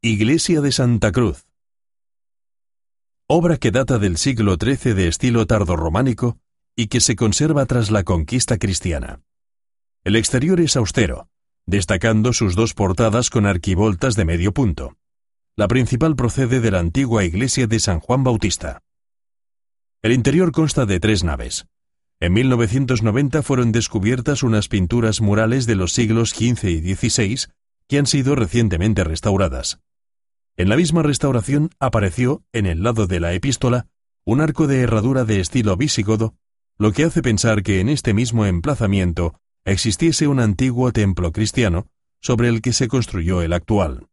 Iglesia de Santa Cruz. Obra que data del siglo XIII de estilo tardorrománico y que se conserva tras la conquista cristiana. El exterior es austero, destacando sus dos portadas con arquivoltas de medio punto. La principal procede de la antigua iglesia de San Juan Bautista. El interior consta de 3 naves. En 1990 fueron descubiertas unas pinturas murales de los siglos XV y XVI que han sido recientemente restauradas. En la misma restauración apareció, en el lado de la epístola, un arco de herradura de estilo visigodo, lo que hace pensar que en este mismo emplazamiento existiese un antiguo templo cristiano sobre el que se construyó el actual.